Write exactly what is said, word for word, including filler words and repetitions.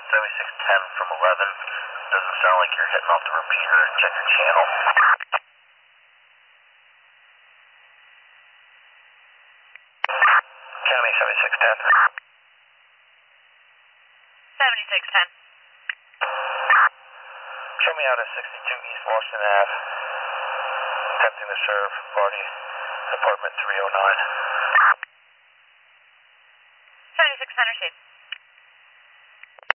seventy-six ten from eleven. Doesn't sound like you're hitting off the repeater. Check your channel. County seventy-six ten. seventy-six ten. Show me out at sixty-two East Washington Ave. Attempting to serve party apartment three oh nine. seventy-six ten, receive.